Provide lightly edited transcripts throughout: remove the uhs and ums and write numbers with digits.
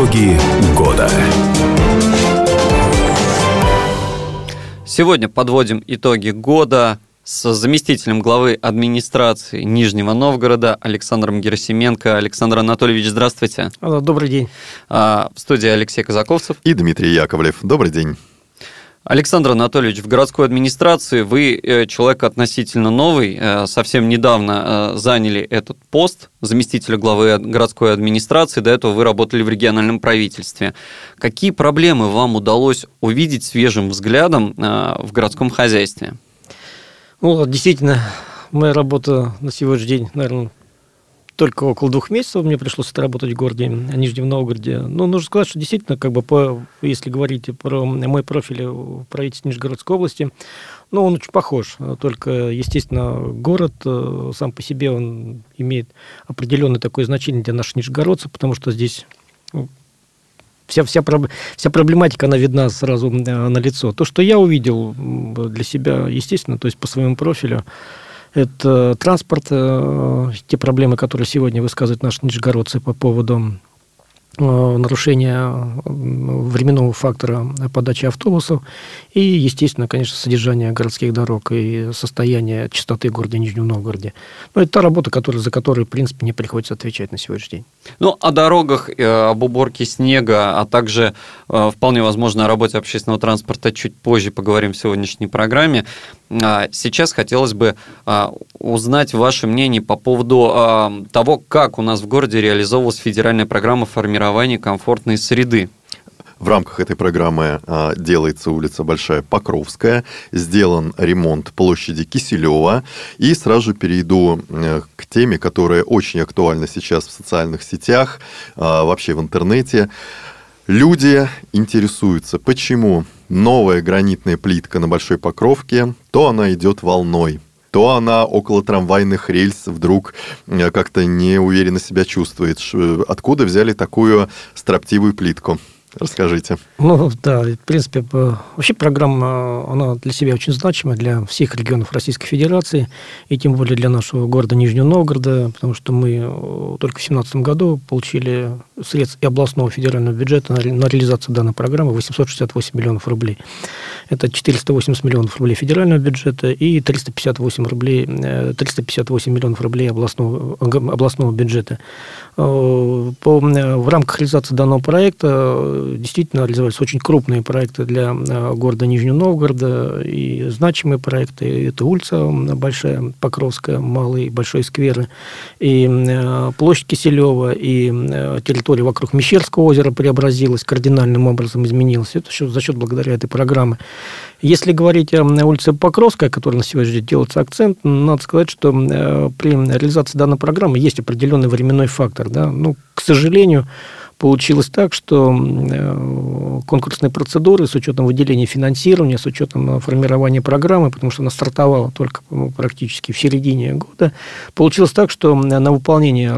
Итоги года. Сегодня подводим итоги года с заместителем главы администрации Нижнего Новгорода Александром Герасименко. Александр Анатольевич, здравствуйте. Добрый день. В студии Алексей Казаковцев и Дмитрий Яковлев. Добрый день. Александр Анатольевич, в городской администрации вы человек относительно новый, совсем недавно заняли этот пост заместителя главы городской администрации, до этого вы работали в региональном правительстве. Какие проблемы вам удалось увидеть свежим взглядом в городском хозяйстве? Действительно, моя работа на сегодняшний день, наверное, только около 2 месяцев мне пришлось отработать в городе Нижнем Новгороде. Нужно сказать, что действительно, если говорить про мой профиль в правительстве Нижегородской области, он очень похож. Только, естественно, город сам по себе он имеет определенное такое значение для наших нижегородцев, потому что здесь вся проблематика, она видна сразу на лицо. То, что я увидел для себя, естественно, то есть по своему профилю, это транспорт, те проблемы, которые сегодня высказывают наши нижегородцы по поводу нарушения временного фактора подачи автобусов и, естественно, конечно, содержание городских дорог и состояние чистоты города Нижнем Новгороде. Это та работа, за которую, в принципе, мне приходится отвечать на сегодняшний день. О дорогах, об уборке снега, а также, вполне возможно, о работе общественного транспорта чуть позже поговорим в сегодняшней программе. Сейчас хотелось бы узнать ваше мнение по поводу того, как у нас в городе реализовывалась федеральная программа формирования комфортной среды. В рамках этой программы делается улица Большая Покровская, сделан ремонт площади Киселева. И сразу же перейду к теме, которая очень актуальна сейчас в социальных сетях, вообще в интернете. Люди интересуются, почему новая гранитная плитка на Большой Покровке, то она идет волной, то она около трамвайных рельс вдруг как-то неуверенно себя чувствует. Откуда взяли такую строптивую плитку? Расскажите. В принципе, вообще программа, она для себя очень значима, для всех регионов Российской Федерации, и тем более для нашего города Нижнего Новгорода, потому что мы только в 2017 году получили средств и областного федерального бюджета на реализацию данной программы 868 миллионов рублей. Это 480 миллионов рублей федерального бюджета и 358 миллионов рублей областного бюджета. В рамках реализации данного проекта действительно реализовались очень крупные проекты для города Нижнего Новгорода и значимые проекты. Это улица Большая Покровская, Малый, Большой скверы, и площадь Киселева, и территория вокруг Мещерского озера преобразилась, кардинальным образом изменилась. Это все за счет благодаря этой программы. Если говорить о улице Покровская, которая на сегодня делается акцент, надо сказать, что при реализации данной программы есть определенный временной фактор. К сожалению, получилось так, что конкурсные процедуры с учетом выделения финансирования, с учетом формирования программы, потому что она стартовала только практически в середине года, получилось так, что на выполнение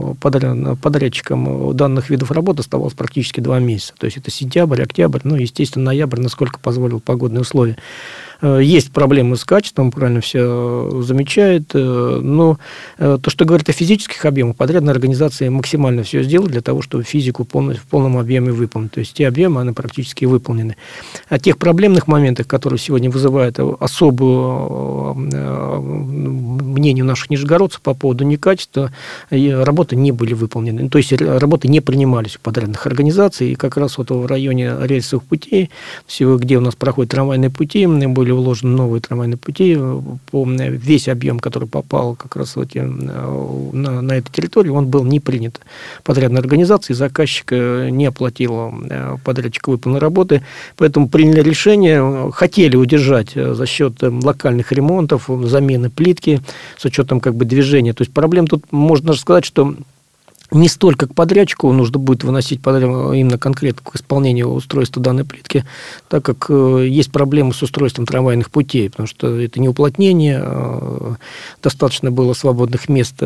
подрядчикам данных видов работ оставалось практически 2 месяца. То есть это сентябрь, октябрь, естественно, ноябрь, насколько позволил погодные условия. Есть проблемы с качеством, правильно все замечают, но то, что говорит о физических объемах, подрядная организация максимально все сделала для того, чтобы физику в полном объеме выполнить. То есть те объемы, они практически выполнены. О тех проблемных моментах, которые сегодня вызывают особую мнение наших нижегородцев по поводу некачества, работы не были выполнены. То есть работы не принимались у подрядных организаций, и как раз в районе рельсовых путей, где у нас проходят трамвайные пути, были вложены новые трамвайные пути, весь объем, который попал как раз на эту территорию, он был не принят подрядной организацией, заказчик не оплатил подрядчику выполненной работы, поэтому приняли решение, хотели удержать за счет локальных ремонтов, замены плитки, с учетом движения. То есть проблем тут, можно сказать, что не столько к подрядчику нужно будет выносить именно конкретно к исполнению устройства данной плитки, так как есть проблемы с устройством трамвайных путей, потому что это не уплотнение, достаточно было свободных мест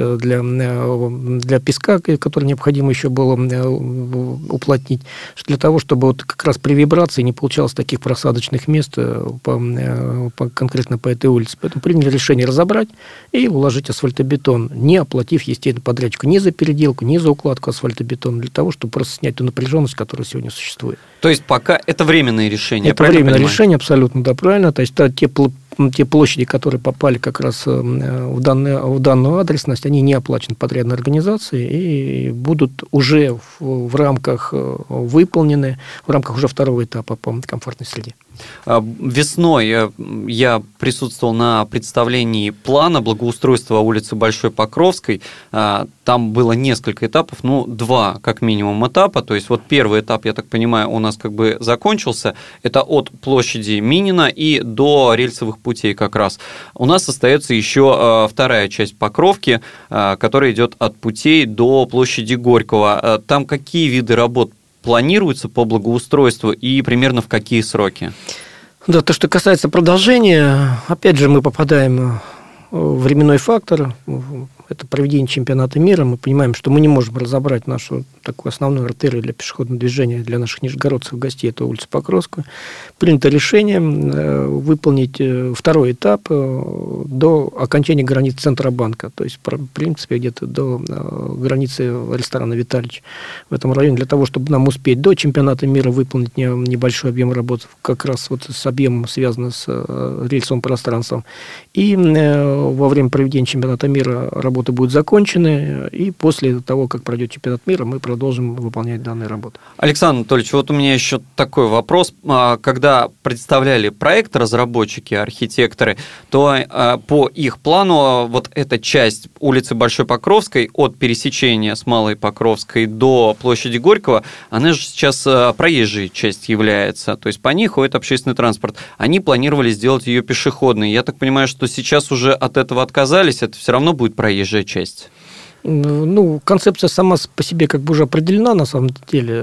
для песка, который необходимо еще было уплотнить, для того, чтобы как раз при вибрации не получалось таких просадочных мест конкретно по этой улице. Поэтому приняли решение разобрать и уложить асфальтобетон, не оплатив, естественно, подрядчику ни за переделку, ни за укладку асфальтобетона, для того, чтобы просто снять ту напряженность, которая сегодня существует. То есть пока это временное решение, это временное решение, абсолютно, да, правильно. То есть те площади, которые попали как раз в данную адресность, они не оплачены подрядной организацией и будут уже в рамках выполнены, в рамках уже второго этапа по комфортной среде. Весной я присутствовал на представлении плана благоустройства улицы Большой Покровской. Там было несколько этапов, 2 как минимум этапа. То есть вот первый этап, я так понимаю, у нас как бы закончился. Это от площади Минина и до рельсовых путей как раз. У нас остается еще вторая часть Покровки, которая идет от путей до площади Горького. Там какие виды работ планируется по благоустройству и примерно в какие сроки? Да, то, что касается продолжения, опять же, мы попадаем в временной фактор. Это проведение чемпионата мира. Мы понимаем, что мы не можем разобрать нашу такую основную артерию для пешеходного движения для наших нижегородцев гостей, это улица Покровская. Принято решение выполнить второй этап до окончания границ Центробанка, то есть, в принципе, где-то до границы ресторана «Виталич» в этом районе, для того, чтобы нам успеть до чемпионата мира выполнить небольшой объем работ, как раз вот с объемом, связанным с рельсовым пространством. И во время проведения чемпионата мира работы будут закончены, и после того, как пройдет чемпионат мира, мы продолжим выполнять данные работы. Александр Анатольевич, вот у меня еще такой вопрос. Когда представляли проект разработчики, архитекторы, то по их плану вот эта часть улицы Большой Покровской от пересечения с Малой Покровской до площади Горького, она же сейчас проезжей часть является, то есть по ней ходит общественный транспорт. Они планировали сделать ее пешеходной. Я так понимаю, что сейчас уже от этого отказались, это все равно будет проезжая часть. Концепция сама по себе как бы уже определена на самом деле.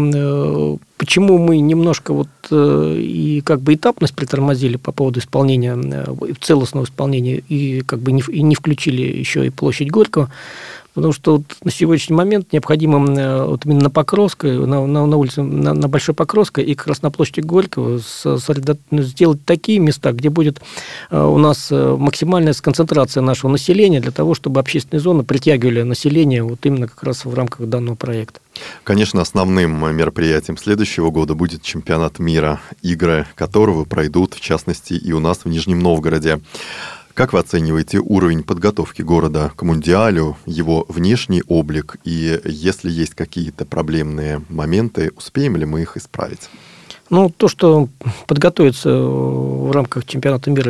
Почему мы немножко и как бы этапность притормозили по поводу исполнения, целостного исполнения, и как бы не включили еще и площадь Горького? Потому что на сегодняшний момент необходимо именно на Покровской, на улице, на Большой Покровской и как раз на площади Горького сделать такие места, где будет у нас максимальная сконцентрация нашего населения для того, чтобы общественные зоны притягивали население именно как раз в рамках данного проекта. Конечно, основным мероприятием следующего года будет чемпионат мира, игры которого пройдут, в частности, и у нас в Нижнем Новгороде. Как вы оцениваете уровень подготовки города к Мундиалю, его внешний облик, и если есть какие-то проблемные моменты, успеем ли мы их исправить? То, что подготовиться в рамках чемпионата мира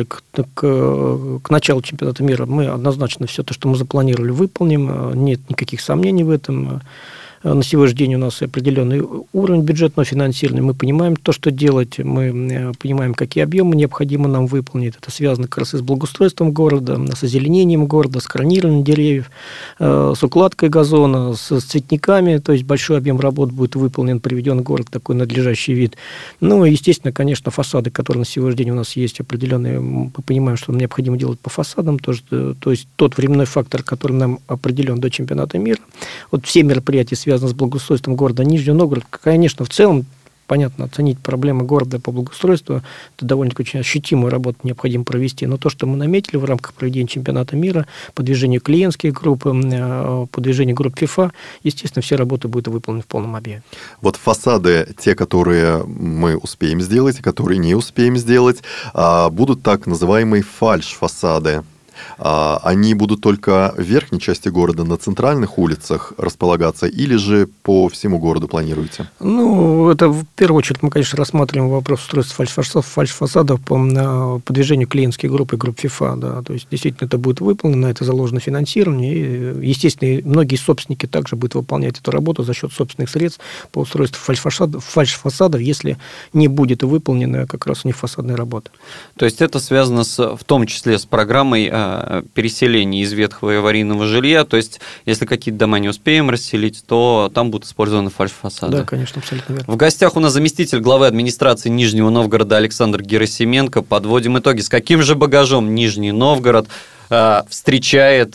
к началу чемпионата мира, мы однозначно все то, что мы запланировали, выполним. Нет никаких сомнений в этом. На сегодняшний день у нас определенный уровень бюджетного финансирования. Мы понимаем то, что делать, мы понимаем, какие объемы необходимо нам выполнить. Это связано как раз и с благоустройством города, с озеленением города, с кронированием деревьев, с укладкой газона, с цветниками. То есть большой объем работ будет выполнен, приведен в город в такой надлежащий вид. Естественно, конечно, фасады, которые на сегодняшний день у нас есть определенные, мы понимаем, что необходимо делать по фасадам. То есть тот временной фактор, который нам определен до чемпионата мира. Все мероприятия, связанные с благоустройством города Нижнего Новгорода, конечно, в целом, понятно, оценить проблемы города по благоустройству, это довольно-таки очень ощутимую работу необходимо провести. Но то, что мы наметили в рамках проведения чемпионата мира, по движению клиентских групп, по движению групп ФИФА, естественно, все работы будут выполнены в полном объеме. Фасады, те, которые мы успеем сделать, и которые не успеем сделать, будут так называемые фальш-фасады. Они будут только в верхней части города, на центральных улицах располагаться, или же по всему городу планируете? Это в первую очередь мы, конечно, рассматриваем вопрос устройства фальш-фасадов по движению клиентских групп и групп ФИФА. Да. То есть, действительно, это будет выполнено, это заложено финансирование. И, естественно, многие собственники также будут выполнять эту работу за счет собственных средств по устройству фальш-фасадов, если не будет выполнена как раз у них фасадная работа. То есть, это связано в том числе с программой переселения из ветхого и аварийного жилья, то есть, если какие-то дома не успеем расселить, то там будут использованы фальш-фасады. Да, конечно, абсолютно верно. В гостях у нас заместитель главы администрации Нижнего Новгорода Александр Герасименко. Подводим итоги. С каким же багажом Нижний Новгород встречает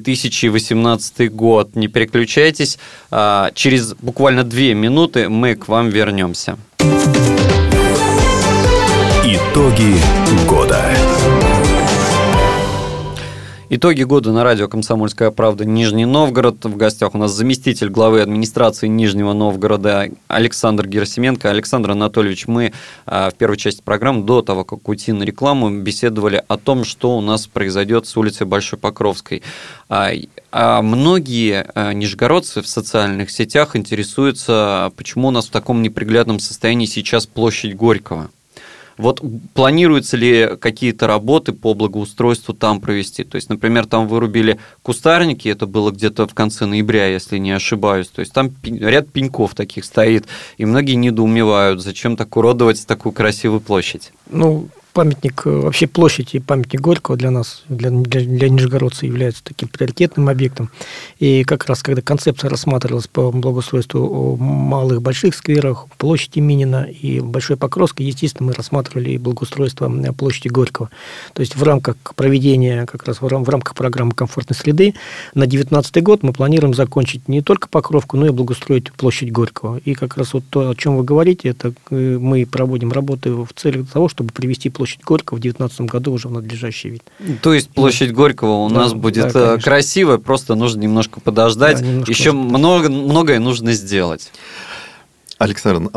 2018 год? Не переключайтесь. Через буквально 2 минуты мы к вам вернемся. Итоги года. Итоги года на радио «Комсомольская правда» Нижний Новгород. В гостях у нас заместитель главы администрации Нижнего Новгорода Александр Герасименко. Александр Анатольевич, мы в первой части программы, до того, как уйти на рекламу, беседовали о том, что у нас произойдет с улицей Большой Покровской. Многие нижегородцы в социальных сетях интересуются, почему у нас в таком неприглядном состоянии сейчас площадь Горького. Вот планируются ли какие-то работы по благоустройству там провести? То есть, например, там вырубили кустарники, это было где-то в конце ноября, если не ошибаюсь. То есть, там ряд пеньков таких стоит, и многие недоумевают, зачем так уродовать такую красивую площадь. Памятник, вообще площадь и памятник Горького для нас, для нижегородцев, является таким приоритетным объектом. И как раз, когда концепция рассматривалась по благоустройству малых, больших скверах, площади Минина и Большой Покровской, естественно, мы рассматривали и благоустройство площади Горького. То есть в рамках проведения, как раз в рамках программы комфортной среды на 2019 год мы планируем закончить не только Покровку, но и благоустроить площадь Горького. И как раз вот то, о чем вы говорите, это мы проводим работы в целях того, чтобы привести площадь Горького в 2019 году уже в надлежащий вид. То есть площадь Горького у нас будет красивая, просто нужно немножко подождать. Еще многое нужно сделать. Александр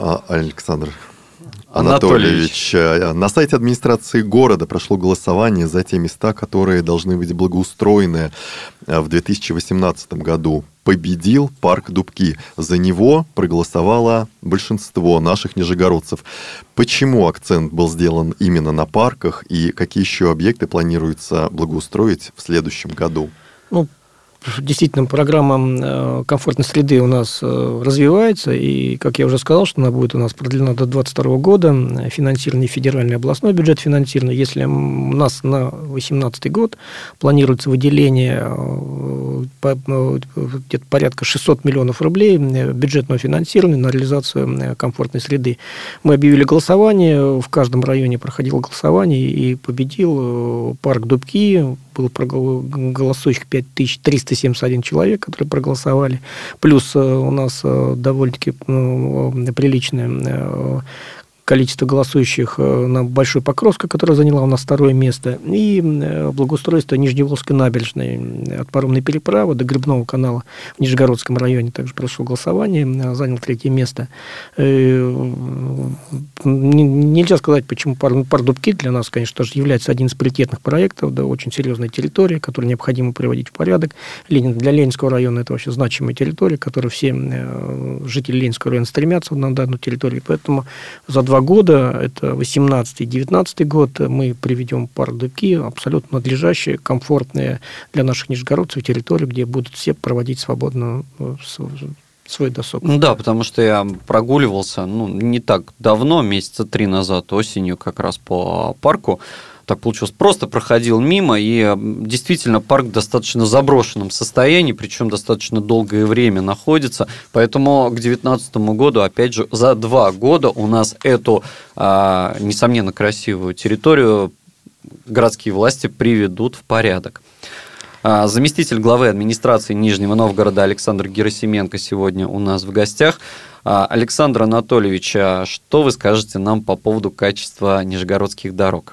Анатольевич, на сайте администрации города прошло голосование за те места, которые должны быть благоустроены в 2018 году. Победил парк Дубки. За него проголосовало большинство наших нижегородцев. Почему акцент был сделан именно на парках и какие еще объекты планируется благоустроить в следующем году? Действительно, программа комфортной среды у нас развивается, и, как я уже сказал, что она будет у нас продлена до 2022 года, финансирование федеральный и областной бюджет финансирования. Если у нас на 2018 год планируется выделение где-то порядка 600 миллионов рублей бюджетного финансирования на реализацию комфортной среды. Мы объявили голосование, в каждом районе проходило голосование, и победил парк Дубки. Было голосующих 5371 человек, которые проголосовали. Плюс у нас довольно-таки приличное количество голосующих на Большой Покровской, которая заняла у нас второе место, и благоустройство Нижневолжской набережной от паромной переправы до Грибного канала в Нижегородском районе также прошло голосование, занял третье место. Нельзя сказать, почему парк Дубки для нас, конечно, тоже является одним из приоритетных проектов, да, очень серьезная территория, которую необходимо приводить в порядок. Для Ленинского района это вообще значимая территория, к которой все жители Ленинского района стремятся на данную территорию, поэтому за 2 года, это 18 и 19 год, мы приведем парк Дубки абсолютно надлежащие, комфортные для наших нижегородцев территории, где будут все проводить свободно свой досуг. Да, потому что я прогуливался, не так давно, месяца 3 назад, осенью, как раз по парку. Так получилось, просто проходил мимо, и действительно парк в достаточно заброшенном состоянии, причем достаточно долгое время находится, поэтому к 2019 году, опять же, за 2 года у нас эту, несомненно, красивую территорию городские власти приведут в порядок. Заместитель главы администрации Нижнего Новгорода Александр Герасименко сегодня у нас в гостях. Александр Анатольевич, что вы скажете нам по поводу качества нижегородских дорог?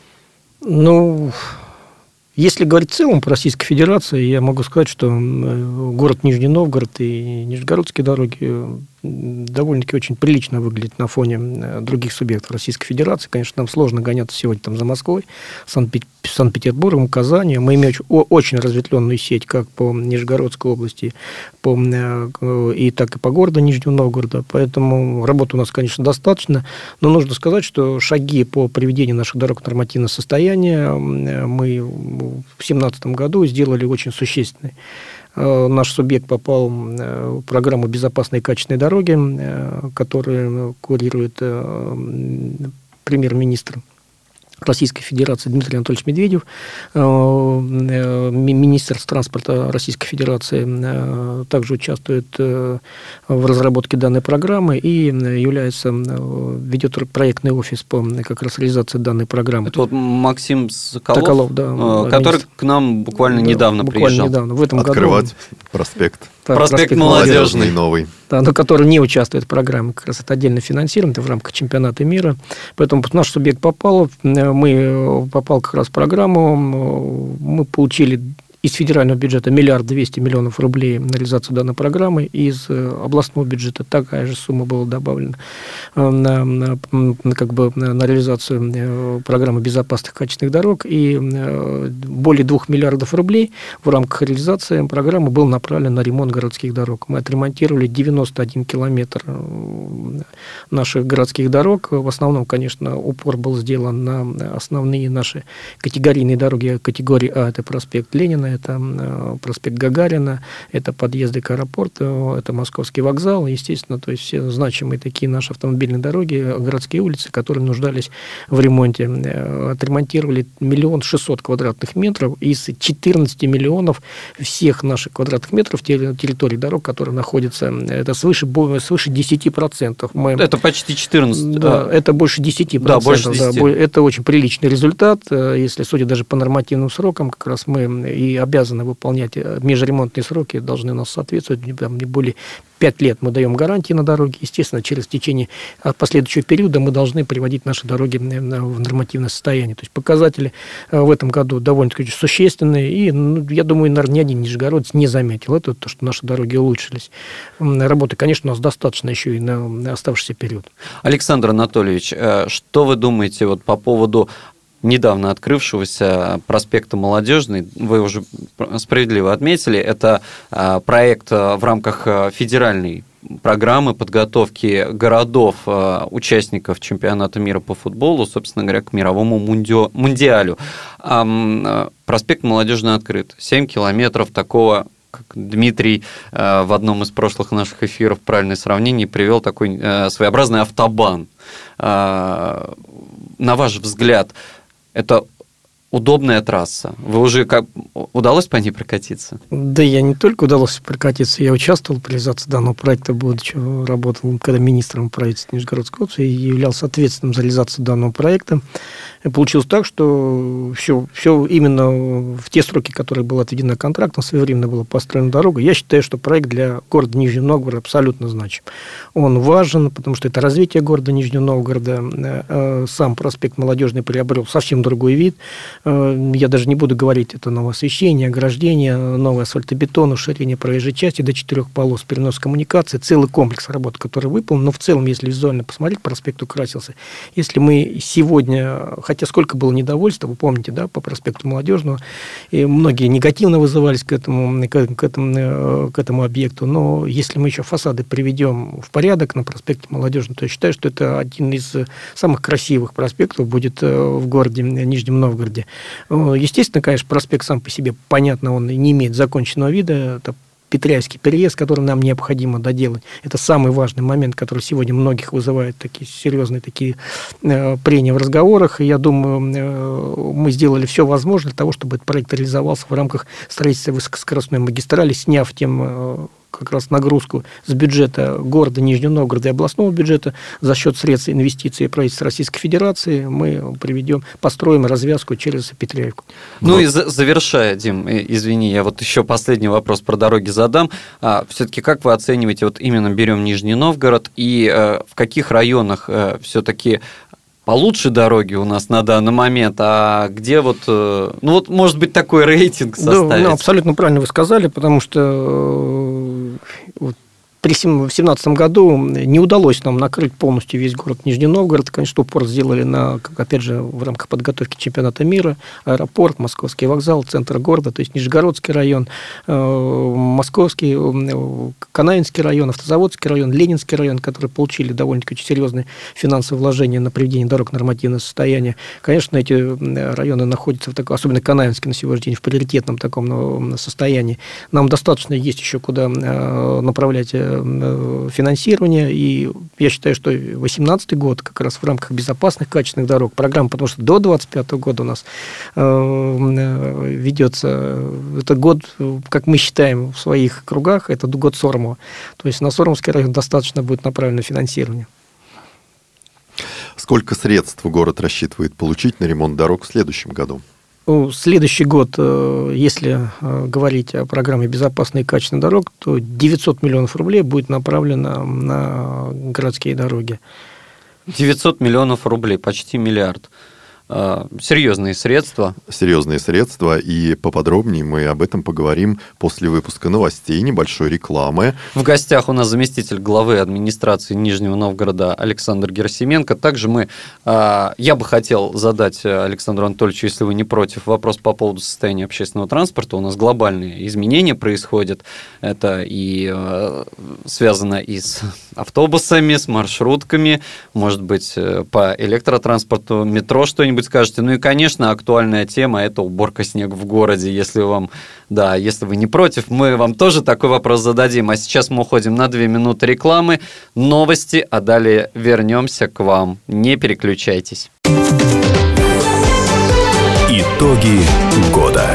Если говорить в целом по Российской Федерации, я могу сказать, что город Нижний Новгород и нижегородские дороги довольно-таки очень прилично выглядят на фоне других субъектов Российской Федерации. Конечно, нам сложно гоняться сегодня за Москвой, Санкт-Петербургом, Казанью. Мы имеем очень разветвленную сеть как по Нижегородской области, и так и по городу Нижнего Новгорода. Поэтому работы у нас, конечно, достаточно. Но нужно сказать, что шаги по приведению наших дорог в нормативное состояние мы в 2017 году сделали очень существенные. Наш субъект попал в программу «Безопасные и качественные дороги», которую курирует премьер-министр Российской Федерации Дмитрий Анатольевич Медведев, министр транспорта Российской Федерации, также участвует в разработке данной программы и ведет проектный офис по как раз реализации данной программы. Это вот Максим Соколов, который к нам буквально недавно приезжал. Недавно, в этом Открывать проспект. Проспект Молодежный новый. Да, но который не участвует в программе, как раз это отдельно финансировано, это в рамках чемпионата мира. Поэтому наш субъект попал мы попал как раз в программу, мы получили из федерального бюджета 1 200 000 000 рублей на реализацию данной программы, из областного бюджета такая же сумма была добавлена на реализацию программы безопасных качественных дорог, и более 2 миллиардов рублей в рамках реализации программы был направлен на ремонт городских дорог. Мы отремонтировали 91 километр наших городских дорог. В основном, конечно, упор был сделан на основные наши категорийные дороги категории А, это проспект Ленина, это проспект Гагарина, это подъезды к аэропорту, это Московский вокзал, естественно, то есть все значимые такие наши автомобильные дороги, городские улицы, которые нуждались в ремонте. Отремонтировали 1 600 000 квадратных метров из 14 миллионов всех наших квадратных метров территории дорог, которые находятся, это свыше 10%. Это почти 14. Да, это больше 10%. Да, больше 10. Да, это очень приличный результат, если судить даже по нормативным срокам, как раз мы и обязаны выполнять межремонтные сроки, должны у нас соответствовать, не более 5 лет мы даем гарантии на дороги, естественно, через течение последующего периода мы должны приводить наши дороги в нормативное состояние. То есть показатели в этом году довольно-таки существенные, и, я думаю, наверное, ни один нижегородец не заметил это, то, что наши дороги улучшились. Работы, конечно, у нас достаточно еще и на оставшийся период. Александр Анатольевич, что вы думаете вот по поводу недавно открывшегося проспекта Молодежный? Вы уже справедливо отметили, это проект в рамках федеральной программы подготовки городов, участников чемпионата мира по футболу, собственно говоря, к мировому мундиалю. Проспект Молодежный открыт. 7 километров такого, как Дмитрий в одном из прошлых наших эфиров правильное сравнение привел, такой своеобразный автобан. На ваш взгляд, это удобная трасса? Вы уже удалось по ней прокатиться? Да, я не только удалось прокатиться, я участвовал в реализации данного проекта, будучи работал когда министром правительства Нижегородской области, и являлся ответственным за реализацию данного проекта. И получилось так, что все именно в те сроки, которые были отведены контрактом, своевременно была построена дорога. Я считаю, что проект для города Нижнего Новгорода абсолютно значим. Он важен, потому что это развитие города Нижнего Новгорода. Сам проспект Молодежный приобрел совсем другой вид. Я даже не буду говорить, это новое освещение, ограждение, новый асфальтобетон, уширение проезжей части до 4 полос, перенос коммуникации, целый комплекс работ, который выполнен. Но в целом, если визуально посмотреть, проспект украсился. Если мы сегодня, хотя сколько было недовольства, вы помните, да, по проспекту Молодежного, и многие негативно вызывались к этому объекту, но если мы еще фасады приведем в порядок на проспекте Молодежного, то я считаю, что это один из самых красивых проспектов будет в городе Нижнем Новгороде. Естественно, конечно, проспект сам по себе, понятно, он не имеет законченного вида, это Петряевский переезд, который нам необходимо доделать. Это самый важный момент, который сегодня многих вызывает такие серьезные прения в разговорах. И я думаю, мы сделали все возможное для того, чтобы этот проект реализовался в рамках строительства высокоскоростной магистрали, сняв тем как раз нагрузку с бюджета города Нижнего Новгорода и областного бюджета за счет средств инвестиций правительства Российской Федерации мы построим развязку через Петряевку. Ну и завершая, Дим, извини, я вот еще последний вопрос про дороги задам. Все-таки как вы оцениваете, вот именно берем Нижний Новгород, и в каких районах все-таки получше дороги у нас на данный момент, а где может быть, такой рейтинг составить? Да, абсолютно правильно вы сказали, потому что в 2017 году не удалось нам накрыть полностью весь город Нижний Новгород. Конечно, упор сделали опять же, в рамках подготовки чемпионата мира, аэропорт, Московский вокзал, центр города, то есть Нижегородский район, Московский, Канаинский район, Автозаводский район, Ленинский район, которые получили довольно-таки очень серьезные финансовые вложения на приведение дорог в нормативное состояние. Конечно, эти районы находятся, особенно Канаинский на сегодняшний день, в приоритетном таком состоянии. Нам достаточно есть еще куда направлять финансирования, и я считаю, что 2018 год как раз в рамках безопасных, качественных дорог программа, потому что до 2025 года у нас ведется, это год, как мы считаем в своих кругах, это год Сормова, то есть на Сормовский район достаточно будет направлено финансирование. Сколько средств город рассчитывает получить на ремонт дорог в следующем году? Следующий год, если говорить о программе «Безопасные и качественные дороги», то 900 миллионов рублей будет направлено на городские дороги. 900 миллионов рублей, почти миллиард. серьезные средства. Серьезные средства, и поподробнее мы об этом поговорим после выпуска новостей, небольшой рекламы. В гостях у нас заместитель главы администрации Нижнего Новгорода Александр Герасименко. Также я бы хотел задать Александру Анатольевичу, если вы не против, вопрос по поводу состояния общественного транспорта. У нас глобальные изменения происходят. Это и связано и с автобусами, с маршрутками, может быть, по электротранспорту, метро что-нибудь скажете. Ну и, конечно, актуальная тема – это уборка снега в городе. Если вы не против, мы вам тоже такой вопрос зададим. А сейчас мы уходим на 2 минуты рекламы, новости, а далее вернемся к вам. Не переключайтесь. Итоги года.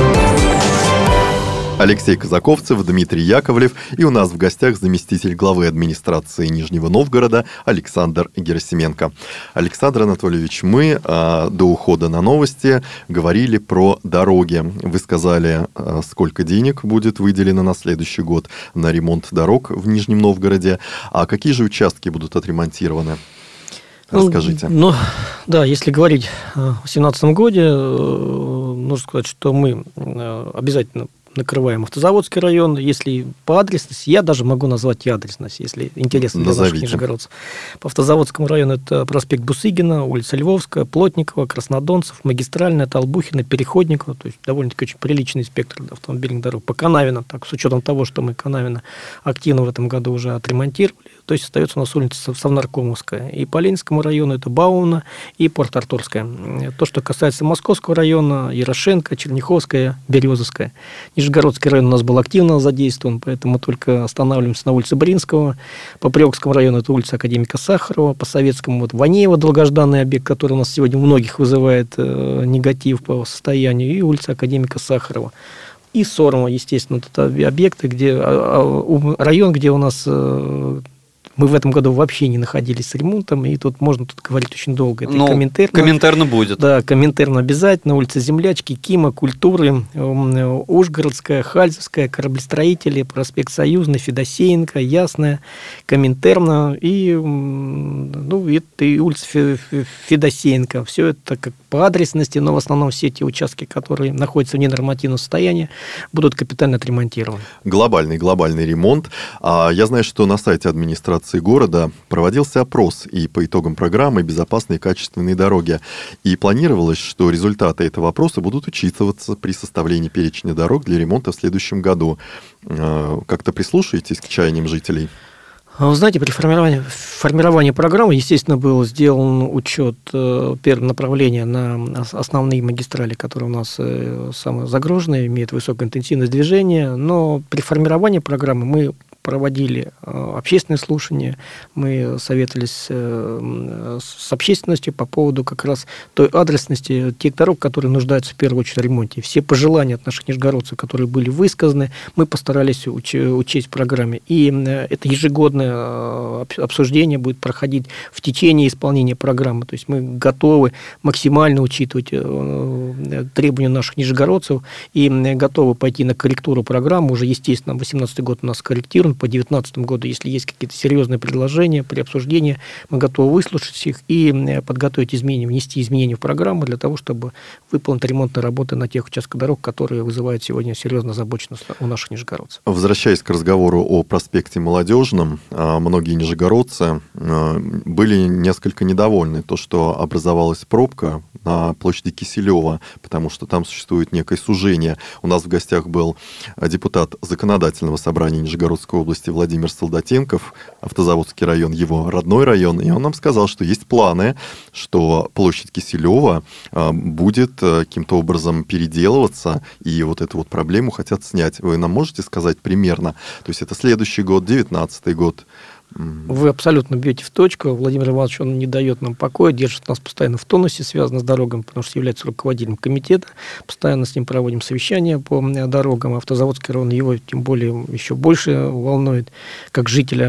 Алексей Казаковцев, Дмитрий Яковлев, и у нас в гостях заместитель главы администрации Нижнего Новгорода Александр Герасименко. Александр Анатольевич, мы до ухода на новости говорили про дороги. Вы сказали, сколько денег будет выделено на следующий год на ремонт дорог в Нижнем Новгороде. А какие же участки будут отремонтированы? Расскажите. Если говорить о 2017 годе, нужно сказать, что мы обязательно накрываем Автозаводский район. Если по адресности, я даже могу назвать и адресность, если интересно для наших нижегородцев. По Автозаводскому району это проспект Бусыгина, улица Львовская, Плотникова, Краснодонцев, Магистральная, Толбухина, Переходникова. То есть довольно-таки очень приличный спектр автомобильных дорог. По Канавино, так, с учетом того, что мы Канавино активно в этом году уже отремонтировали. То есть остается у нас улица Совнаркомовская. И по Ленинскому району это Бауна и Порт-Артурская. То, что касается Московского района, Ярошенко, Черняховская, Березовская. Нижегородский район у нас был активно задействован, поэтому только останавливаемся на улице Бринского. По Приокскому району это улица Академика Сахарова. По Советскому Ванеева, долгожданный объект, который у нас сегодня у многих вызывает негатив по состоянию. И улица Академика Сахарова. И Сормово, естественно, это объекты, район, где у нас... Мы в этом году вообще не находились с ремонтом, и тут можно говорить очень долго. Это Коминтерна будет. Да, Коминтерна обязательно, улица Землячки, Кима, Культуры, Ужгородская, Хальзовская, Кораблестроители, проспект Союзный, Федосеенко, Ясная, Коминтерна и улица Федосеенко. Все это как по адресности, но в основном все те участки, которые находятся в ненормативном состоянии, будут капитально отремонтированы. Глобальный ремонт. Я знаю, что на сайте администрации города проводился опрос, и по итогам программы «Безопасные и качественные дороги». И планировалось, что результаты этого опроса будут учитываться при составлении перечня дорог для ремонта в следующем году. Как-то прислушаетесь к чаяниям жителей? Вы знаете, при формировании программы, естественно, был сделан учет первого направления на основные магистрали, которые у нас самые загруженные, имеют высокую интенсивность движения, но при формировании программы мы проводили общественные слушания, мы советовались с общественностью по поводу как раз той адресности тех дорог, которые нуждаются в первую очередь в ремонте. Все пожелания от наших нижегородцев, которые были высказаны, мы постарались учесть в программе. И это ежегодное обсуждение будет проходить в течение исполнения программы. То есть мы готовы максимально учитывать требования наших нижегородцев и готовы пойти на корректуру программы. Уже, естественно, 2018 год у нас корректирован. По 2019 году, если есть какие-то серьезные предложения при обсуждении, мы готовы выслушать их и подготовить изменения, внести изменения в программу для того, чтобы выполнить ремонтные работы на тех участках дорог, которые вызывают сегодня серьезную озабоченность у наших нижегородцев. Возвращаясь к разговору о проспекте Молодежном, многие нижегородцы были несколько недовольны то, что образовалась пробка на площади Киселева, потому что там существует некое сужение. У нас в гостях был депутат Законодательного собрания Нижегородской области Владимир Солдатенков, Автозаводский район, его родной район, и он нам сказал, что есть планы, что площадь Киселева будет каким-то образом переделываться, и вот эту вот проблему хотят снять. Вы нам можете сказать примерно? То есть это следующий год, 19-й год? Вы абсолютно бьете в точку. Владимир Иванович, он не дает нам покоя, держит нас постоянно в тонусе, связано с дорогами, потому что является руководителем комитета. Постоянно с ним проводим совещания по дорогам. Автозаводский район его тем более еще больше волнует, как жителя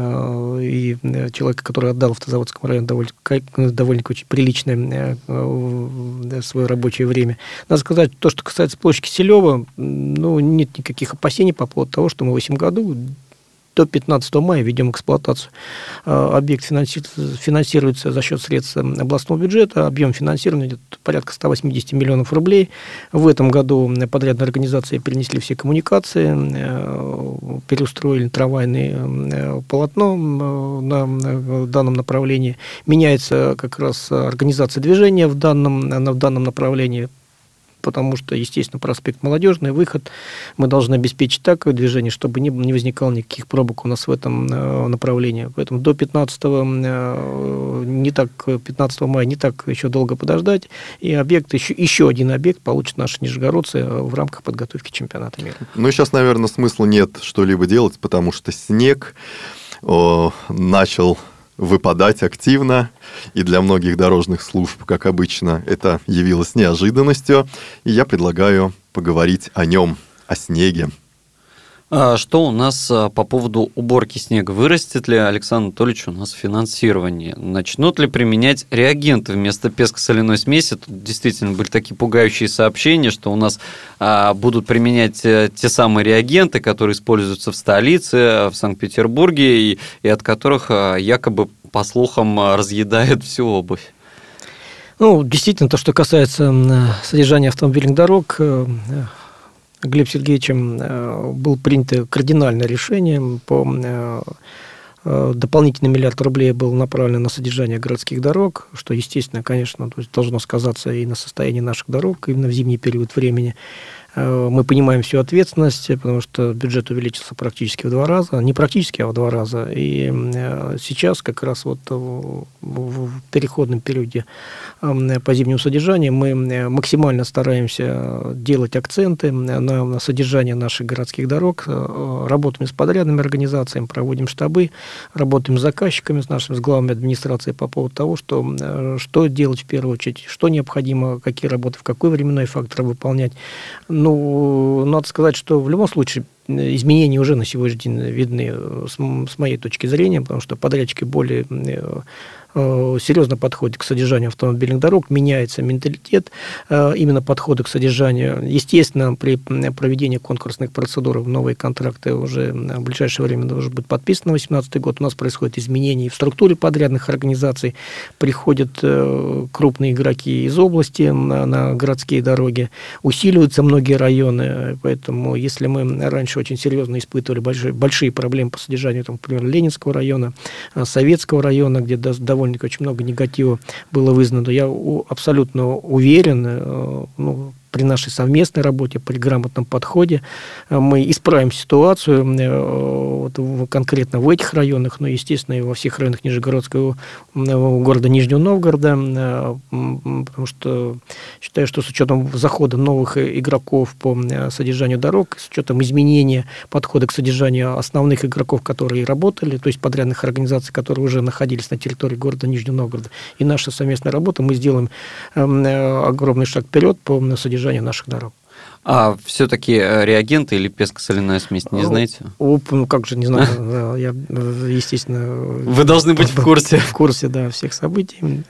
и человека, который отдал Автозаводскому району довольно очень приличное свое рабочее время. Надо сказать, то, что касается площади Киселева, нет никаких опасений по поводу того, что мы в 2008 году до 15 мая введем эксплуатацию. Объект финансируется за счет средств областного бюджета. Объем финансирования идет порядка 180 миллионов рублей. В этом году подрядные организации перенесли все коммуникации, переустроили трамвайное полотно на данном направлении. Меняется как раз организация движения в данном направлении, потому что, естественно, проспект Молодежный, выход мы должны обеспечить такое движение, чтобы не возникало никаких пробок у нас в этом направлении. Поэтому до 15 мая не так еще долго подождать, и еще один объект получат наши нижегородцы в рамках подготовки чемпионата мира. Ну, сейчас, наверное, смысла нет что-либо делать, потому что снег начал выпадать активно, и для многих дорожных служб, как обычно, это явилось неожиданностью, и я предлагаю поговорить о нем, о снеге. Что у нас по поводу уборки снега? Вырастет ли, Александр Анатольевич, у нас финансирование? Начнут ли применять реагенты вместо песко-соляной смеси? Тут действительно были такие пугающие сообщения, что у нас будут применять те самые реагенты, которые используются в столице, в Санкт-Петербурге, и от которых якобы, по слухам, разъедают всю обувь. Ну, действительно, то, что касается содержания автомобильных дорог, Глебом Сергеевичем было принято кардинальное решение. Дополнительный 1 миллиард рублей был направлен на содержание городских дорог, что, естественно, конечно, то есть должно сказаться и на состоянии наших дорог, именно в зимний период времени. Мы понимаем всю ответственность, потому что бюджет увеличился практически в 2 раза. Не практически, а в 2 раза. И сейчас как раз вот в переходном периоде по зимнему содержанию мы максимально стараемся делать акценты на содержание наших городских дорог. Работаем с подрядными организациями, проводим штабы, работаем с заказчиками, с главами администрации по поводу того, что делать в первую очередь, что необходимо, какие работы, в какой временной фактор выполнять. Ну, надо сказать, что в любом случае изменения уже на сегодняшний день видны с моей точки зрения, потому что подрядчики более серьезно подходят к содержанию автомобильных дорог, меняется менталитет именно подхода к содержанию. Естественно, при проведении конкурсных процедур новые контракты уже в ближайшее время должны быть подписаны. 2018 год у нас происходят изменения в структуре подрядных организаций, приходят крупные игроки из области на городские дороги, усиливаются многие районы, поэтому если мы раньше очень серьезно испытывали большие проблемы по содержанию, например, Ленинского района, Советского района, где довольно-таки очень много негатива было вызнано, я абсолютно уверен, при нашей совместной работе, при грамотном подходе мы исправим ситуацию конкретно в этих районах, но, естественно, и во всех районах Нижегородского города Нижнего Новгорода, потому что считаю, что с учетом захода новых игроков по содержанию дорог, с учетом изменения подхода к содержанию основных игроков, которые работали, то есть подрядных организаций, которые уже находились на территории города Нижнего Новгорода, и наша совместная работа, мы сделаем огромный шаг вперед по содержанию наших дорог. А все-таки реагенты или песко-соляная смесь, не знаете? Как же, не знаю. Я, естественно... Вы должны быть в курсе. В курсе, да, всех событий.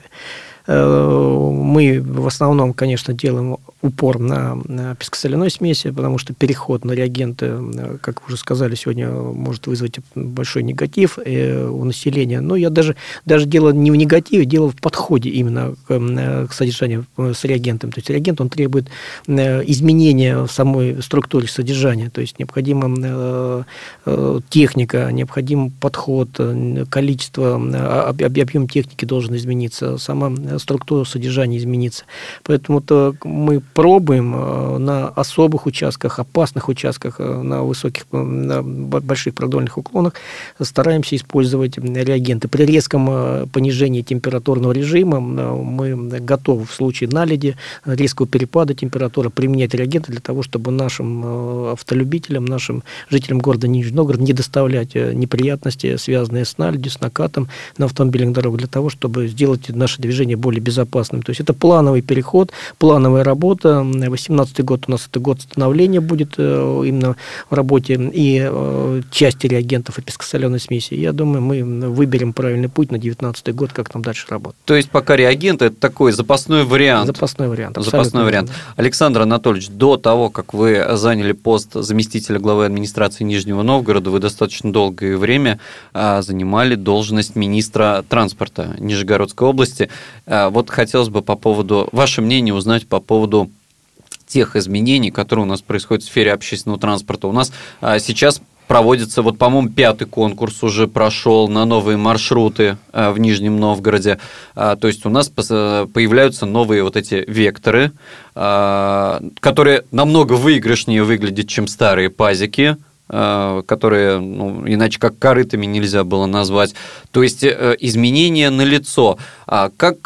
Мы в основном, конечно, делаем упор на песко-соляной смеси, потому что переход на реагенты, как вы уже сказали, сегодня может вызвать большой негатив у населения. Но я даже дело не в негативе, дело в подходе именно к содержанию с реагентом. То есть реагент, он требует изменения в самой структуре содержания. То есть необходима техника, необходим подход, количество, объем техники должен измениться, сама структура содержания изменится. Поэтому мы пробуем на особых участках, опасных участках, на больших продольных уклонах, стараемся использовать реагенты. При резком понижении температурного режима мы готовы в случае наледи, резкого перепада температуры применять реагенты для того, чтобы нашим автолюбителям, нашим жителям города Нижний Новгород не доставлять неприятности, связанные с наледью, с накатом на автомобильных дорогах, для того, чтобы сделать наше движение более безопасными. То есть это плановый переход, плановая работа. 2018 год у нас это год становления будет именно в работе и части реагентов и пескосоленой смеси. Я думаю, мы выберем правильный путь на 2019 год, как нам дальше работать. То есть пока реагенты – это такой запасной вариант. Запасной вариант. Запасной вариант. Александр Анатольевич, до того, как вы заняли пост заместителя главы администрации Нижнего Новгорода, вы достаточно долгое время занимали должность министра транспорта Нижегородской области. Вот хотелось бы ваше мнение узнать по поводу тех изменений, которые у нас происходят в сфере общественного транспорта. У нас сейчас проводится, по-моему, 5-й конкурс уже прошел на новые маршруты в Нижнем Новгороде. То есть у нас появляются новые эти векторы, которые намного выигрышнее выглядят, чем старые пазики, которые, иначе как корытами нельзя было назвать. То есть изменения налицо. Как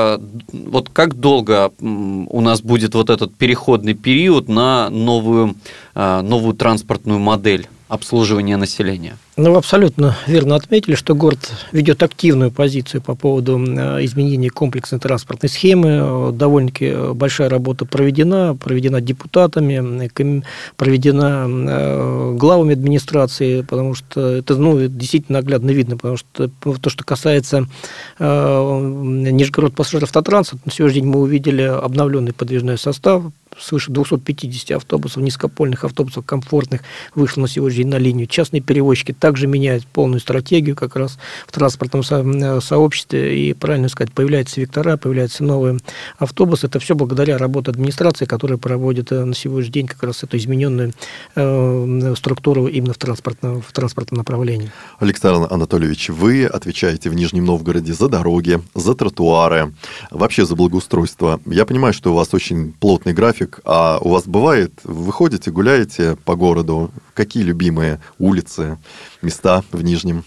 долго у нас будет этот переходный период на новую транспортную модель обслуживания населения? Вы абсолютно верно отметили, что город ведет активную позицию по поводу изменения комплексной транспортной схемы. Довольно-таки большая работа проведена депутатами, проведена главами администрации, потому что это действительно наглядно видно, потому что то, что касается Нижегород-Пассажироавтотранса, на сегодняшний день мы увидели обновленный подвижной состав, свыше 250 автобусов, низкопольных автобусов, комфортных, вышло на сегодняшний день на линию. Частные перевозчики также меняют полную стратегию как раз в транспортном сообществе, и, правильно сказать, появляются вектора, появляются новые автобусы. Это все благодаря работе администрации, которая проводит на сегодняшний день как раз эту измененную структуру именно в транспортном направлении. Александр Анатольевич, вы отвечаете в Нижнем Новгороде за дороги, за тротуары, вообще за благоустройство. Я понимаю, что у вас очень плотный график, а у вас бывает, вы ходите, гуляете по городу, какие любимые улицы, места в Нижнем?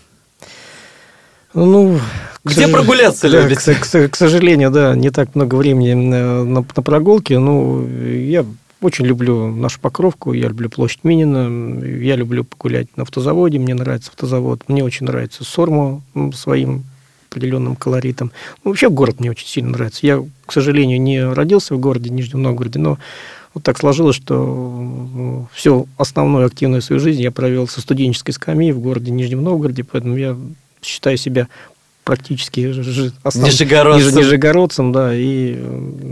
Где прогуляться любите? К сожалению, не так много времени на прогулки. Я очень люблю нашу Покровку, я люблю площадь Минина, я люблю погулять на автозаводе, мне нравится автозавод, мне очень нравится Сормово своим определенным колоритом. Вообще город мне очень сильно нравится. Я, к сожалению, не родился в городе Нижнем Новгороде, но так сложилось, что всю основную активную свою жизнь я провел со студенческой скамьи в городе Нижнем Новгороде, поэтому я считаю себя практически нижегородцем, и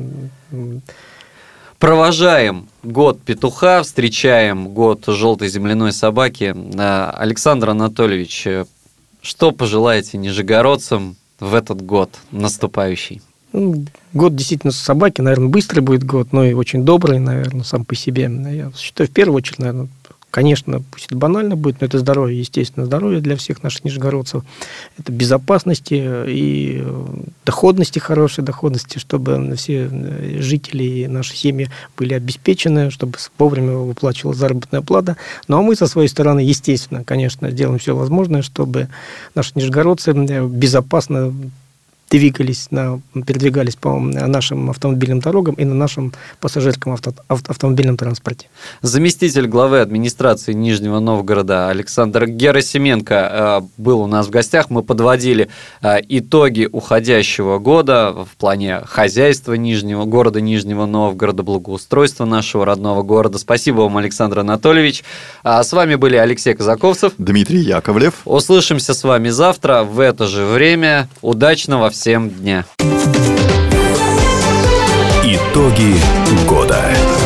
провожаем год петуха, встречаем год желтой земляной собаки. Александр Анатольевич, что пожелаете нижегородцам в этот год наступающий? Год действительно собаки, наверное, быстрый будет год, но и очень добрый, наверное, сам по себе. Я считаю, в первую очередь, наверное, конечно, пусть это банально будет, но это здоровье, естественно, здоровье для всех наших нижегородцев. Это безопасности и доходности, хорошей доходности, чтобы все жители и наши семьи были обеспечены, чтобы вовремя выплачивалась заработная плата. Ну, а мы со своей стороны, естественно, конечно, делаем все возможное, чтобы наши нижегородцы безопасно передвигались по нашим автомобильным дорогам и на нашем пассажирском автомобильном транспорте. Заместитель главы администрации Нижнего Новгорода Александр Герасименко был у нас в гостях. Мы подводили итоги уходящего года в плане хозяйства города Нижнего Новгорода, благоустройства нашего родного города. Спасибо вам, Александр Анатольевич. С вами были Алексей Казаковцев, Дмитрий Яковлев. Услышимся с вами завтра в это же время. Удачного всем дня. Итоги года.